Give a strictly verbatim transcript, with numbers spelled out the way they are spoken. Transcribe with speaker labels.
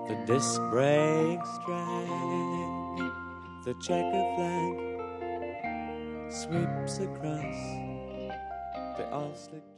Speaker 1: The disc brakes drag, the checker flag sweeps across the all slick